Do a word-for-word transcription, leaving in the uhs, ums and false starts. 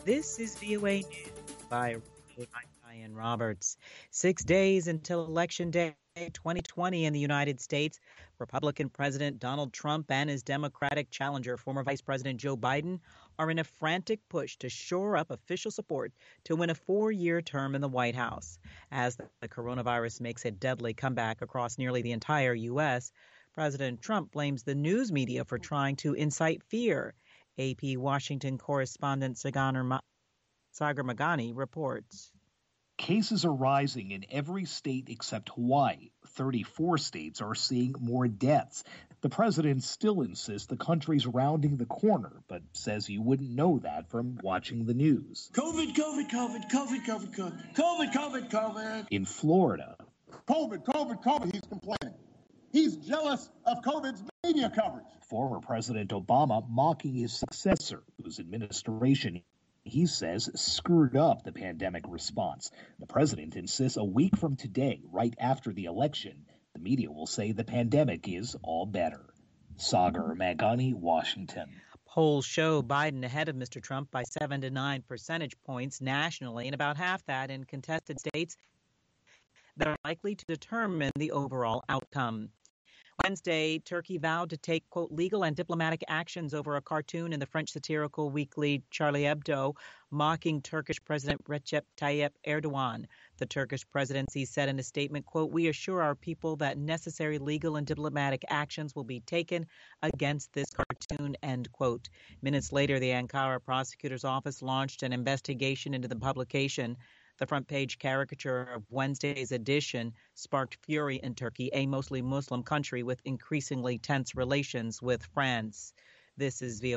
This is V O A News by Ryan Roberts. Six days until Election Day twenty twenty in the United States, Republican President Donald Trump and his Democratic challenger, former Vice President Joe Biden, are in a frantic push to shore up official support to win a four-year term in the White House. As the coronavirus makes a deadly comeback across nearly the entire U S, President Trump blames the news media for trying to incite fear. A P Washington correspondent Sagar Meghani reports. Cases are rising in every state except Hawaii. thirty-four states are seeing more deaths. The president still insists the country's rounding the corner, but says you wouldn't know that from watching the news. COVID, COVID, COVID, COVID, COVID, COVID, COVID, COVID, COVID. In Florida. COVID, COVID, COVID, he's complaining. He's jealous of COVID's media coverage. Former President Obama mocking his successor, whose administration he says screwed up the pandemic response. The president insists a week from today, right after the election, the media will say the pandemic is all better. Sagar Meghani, Washington. Polls show Biden ahead of Mister Trump by seven to nine percentage points nationally, and about half that in contested states that are likely to determine the overall outcome. Wednesday, Turkey vowed to take, quote, legal and diplomatic actions over a cartoon in the French satirical weekly Charlie Hebdo mocking Turkish President Recep Tayyip Erdogan. The Turkish presidency said in a statement, quote, we assure our people that necessary legal and diplomatic actions will be taken against this cartoon, end quote. Minutes later, the Ankara prosecutor's office launched an investigation into the publication. The front page caricature of Wednesday's edition sparked fury in Turkey, a mostly Muslim country with increasingly tense relations with France. This is V O A.